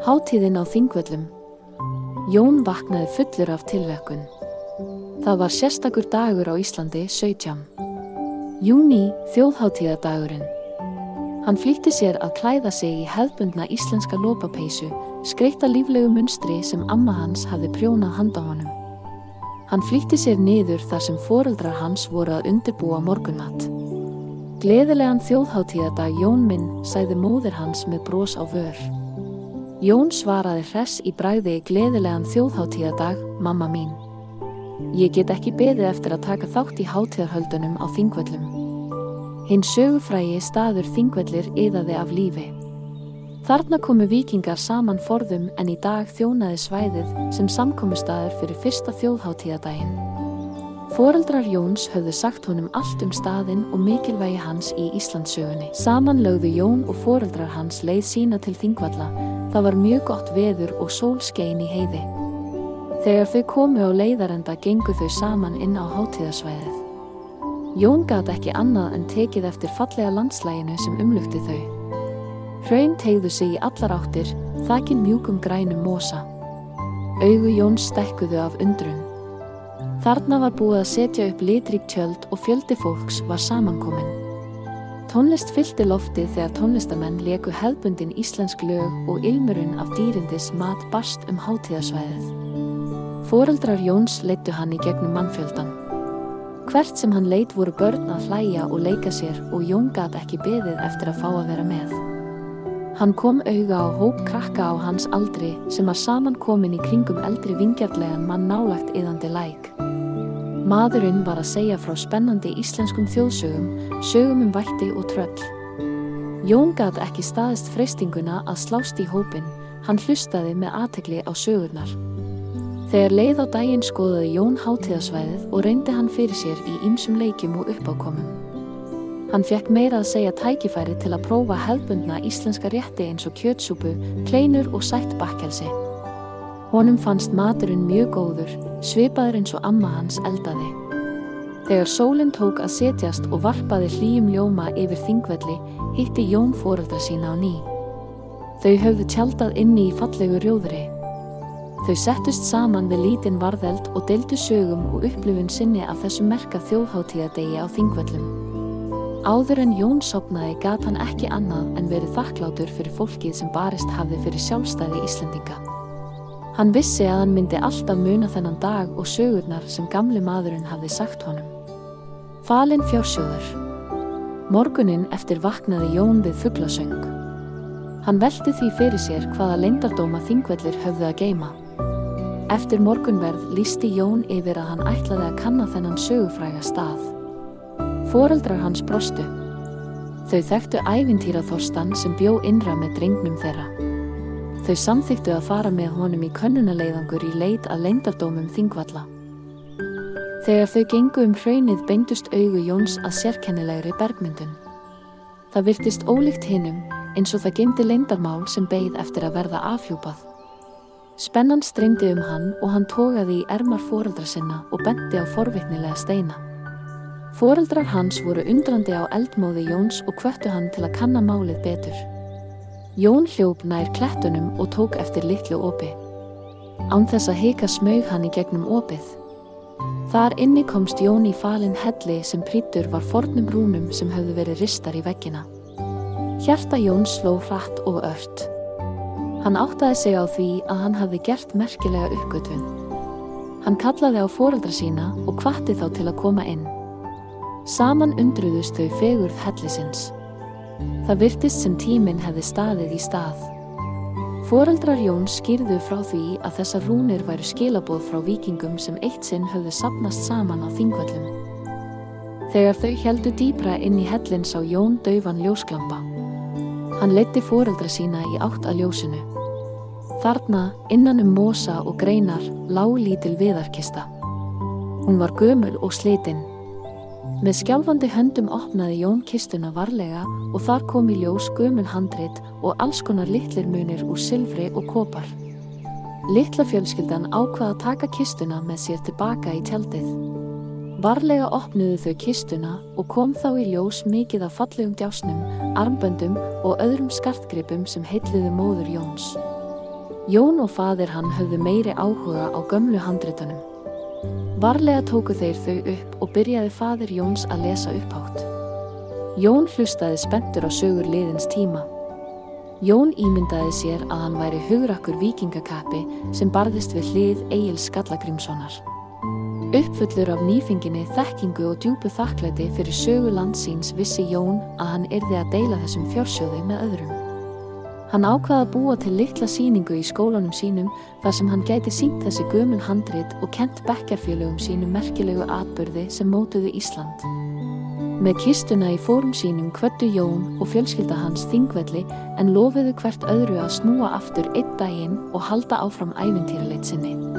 Hátíðin á Þingvöllum. Jón vaknaði fullur af tilhlökkun. Það var sérstakur dagur á Íslandi, 17. júní, þjóðhátíðardagurinn. Hann flýtti sér að klæða sig í hefðbundna íslenska lopapeysu, skreytta líflegu munstri sem amma hans hafði prjónað handa honum. Hann flýtti sér niður þar sem foreldrar hans voru að undirbúa morgunmat. Gleðilegan þjóðhátíðardag, Jón minn, sagði móðir hans með bros á vör. Jón svaraði hress í bragði: gleðilegan þjóðhátíðardag, mamma mín. Ég get ekki beðið eftir að taka þátt í hátíðarhöldunum á Þingvöllum. Hinn sögufrægi staður Þingvellir iðaði af lífi. Þarna komu víkingar saman forðum en í dag þjónaði svæðið sem samkomustaður fyrir fyrsta þjóðhátíðardaginn. Foreldrar Jóns höfðu sagt honum allt staðinn og mikilvægi hans í Íslandssögunni. Saman lögðu Jón og foreldrar hans leið sína til Þingvalla. Það var mjög gott veður og sól skein í heiði. Þegar þau komu á leiðarenda gengu þau saman inn á hátíðarsvæðið. Jón gat ekki annað en tekið eftir fallega landslaginu sem umlukti þau. Hraun teygðu sig í allar áttir, þakin mjúkum grænum mosa. Augu Jóns stækkuðu af undrun. Þarna var búið að setja upp litrík tjöld og fjöldi fólks var samankominn. Tónlist fyllti loftið þegar tónlistamenn léku hefðbundin íslensk lög og ilmurinn af dýrindis mat barst hátíðarsvæðið. Foreldrar Jóns leiddu hann í gegnum mannfjöldan. Hvert sem hann leit voru börn að hlæja og leika sér og Jón gat ekki beðið eftir að fá að vera með. Hann kom auga á hóp krakka á hans aldri sem var saman komin í kringum eldri vingjarnlegan mann nálægt iðandi læk. Maðurinn var að segja frá spennandi íslenskum þjóðsögum, sögum vætti og tröll. Jón gat ekki staðist freistinguna að slást í hópinn, hann hlustaði með athygli á sögurnar. Þegar leið á daginn skoðaði Jón hátíðarsvæðið og reyndi hann fyrir sér í ýmsum leikjum og uppákomum. Hann fékk meira að segja tækifæri til að prófa hefðbundna íslenska rétti eins og kjötsúpu, kleinur og sætt bakkelsi. Honum fannst maturinn mjög góður, svipaður eins og amma hans eldaði. Þegar sólin tók að setjast og varpaði hlýjum ljóma yfir Þingvelli, hitti Jón foreldra sína á ný. Þau höfðu tjaldað inni í fallegu rjóðri. Þau settust saman við lítinn varðeld og deildu sögum og upplifun sinni af þessum merka þjóðhátíðardegi á Þingvöllum. Áður en Jón sofnaði gat hann ekki annað en verið þakklátur fyrir fólkið sem barist hafði fyrir sjálfstæði Íslendinga. Hann vissi að hann myndi alltaf muna þennan dag og sögurnar sem gamli maðurinn hafði sagt honum. Falinn fjársjóður. Morguninn eftir vaknaði Jón við fuglasöng. Hann velti því fyrir sér hvaða leyndardóma Þingvellir höfðu að geyma. Eftir morgunverð lýsti Jón yfir að hann ætlaði að kanna þennan sögufræga stað. Foreldrar hans brostu. Þau þekktu ævintýraþorstan sem bjó innra með drengnum þeirra. Þau samþykktu að fara með honum í könnunarleiðangur í leit að leyndardómum Þingvalla. Þegar þau gengu hraunið beindust augu Jóns að sérkennilegri bergmyndun. Það virtist ólíkt hinum, eins og það geymdi leyndarmál sem beið eftir að verða afhjúpað. Spennan streymdi hann og hann togaði í ermar foreldra sinna og benti á forvitnilega steina. Foreldrar hans voru undrandi á eldmóði Jóns og hvöttu hann til að kanna málið betur. Jón hljóp nær klettunum og tók eftir litlu opi. Án þess að hika smaug hann í gegnum opið. Þar inni komst Jón í falinn helli sem prýddur var fornum rúnum sem höfðu verið ristar í veggina. Hjarta Jóns sló hratt og ört. Hann áttaði sig á því að hann hafði gert merkilega uppgötvun. Hann kallaði á foreldra sína og hvatti þá til að koma inn. Saman undruðust þau fegurð hellisins. Það virtist sem tíminn hefði staðið í stað. Foreldrar Jóns skýrðu frá því að þessar rúnir væru skilaboð frá víkingum sem eitt sinn höfðu safnast saman á Þingvöllum. Þegar þau héldu dýpra inn í hellinn sá Jón daufan ljósglampa. Hann leiddi foreldra sína í átt að ljósinu. Þarna, innan mosa og greinar, lá lítil viðarkista. Hún var gömul og slitin. Með skjálfandi höndum opnaði Jón kistuna varlega og þar kom í ljós gömul handrit og alls konar litlir munir úr silfri og kopar. Litla fjölskyldan ákvað að taka kistuna með sér tilbaka í tjaldið. Varlega opnuðu þau kistuna og kom þá í ljós mikið af fallegum djásnum, armböndum og öðrum skartgripum sem heilluðu móður Jóns. Jón og faðir hann höfðu meiri áhuga á gömlu handritunum. Varlega tóku þeir þau upp og byrjaði faðir Jóns að lesa upphátt. Jón hlustaði spenntur á sögur liðins tíma. Jón ímyndaði sér að hann væri hugrakkur víkingakappi sem barðist við hlið Egils Skallagrímssonar. Uppfullur af nýfenginni þekkingu og djúpu þakklæti fyrir sögu lands síns vissi Jón að hann yrði að deila þessum fjársjóði með öðrum. Hann ákvað að búa til litla sýningu í skólanum sínum þar sem hann gæti sýnt þessi gömul handrit og kennt bekkjarfélögum sínum merkilegu atburði sem mótuðu Ísland. Með kistuna í fórum sínum kvöddu Jón og fjölskylda hans Þingvelli en lofuðu hvert öðru að snúa aftur einn daginn og halda áfram ævintýraleit sinni.